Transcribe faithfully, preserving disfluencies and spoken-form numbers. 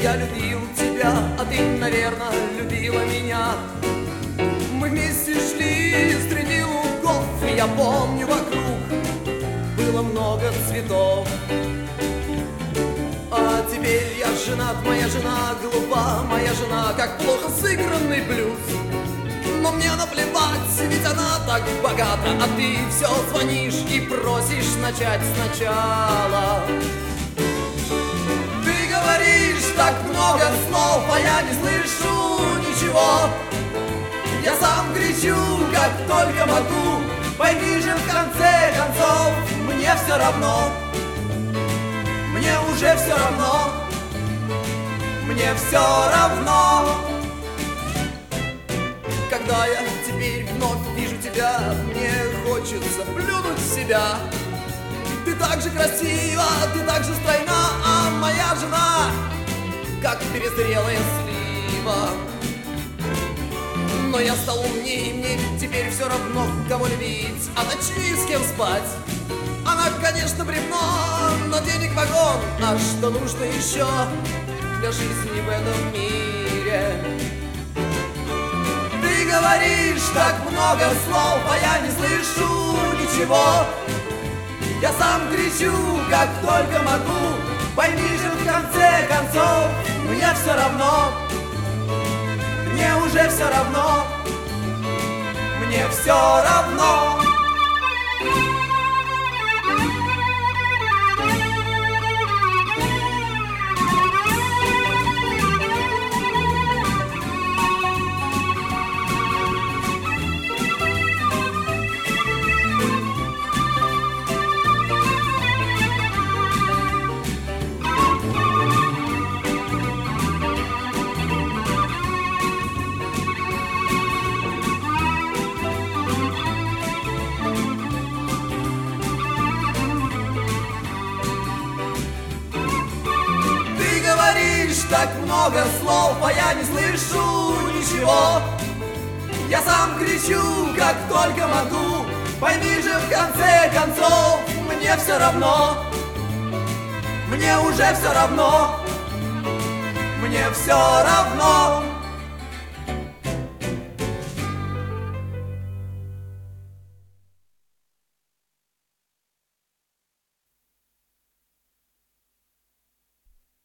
Я любил тебя, а ты, наверное, любила меня. Мы вместе шли среди лугов, и я помню, вокруг было много цветов. А теперь я женат, моя жена глупа, моя жена как плохо сыгранный блюз. Но мне наплевать, ведь она так богата, а ты все звонишь и просишь начать сначала. Ты говоришь так много слов, а я не слышу ничего. Я сам кричу, как только могу. Пойми же, в конце концов, мне все равно. Мне уже все равно. Мне все равно. Когда я теперь вновь вижу тебя, мне хочется плюнуть в себя. Ты так же красива, ты так же стройна, а моя жена как перезрелая слива. Но я стал умнее, мне теперь все равно, кого любить, а начни с кем спать. Она, конечно, бревно, но денег вагон, а что нужно еще для жизни в этом мире? Ты говоришь так много слов, а я не слышу ничего. Я сам кричу, как только могу. Пойми же, в конце концов, мне все равно. Мне уже все равно. Мне все равно. Так много слов, а я не слышу ничего. Я сам кричу, как только могу. Пойми же, в конце концов, мне все равно. Мне уже все равно. Мне все равно.